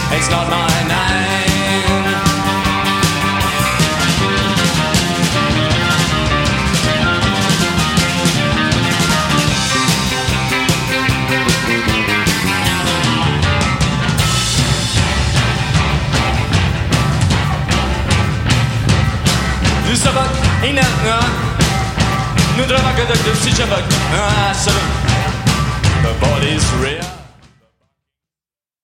It's not my name. Du sabak inanma, nous devons que de psychologue. Ah, salut. The body's real.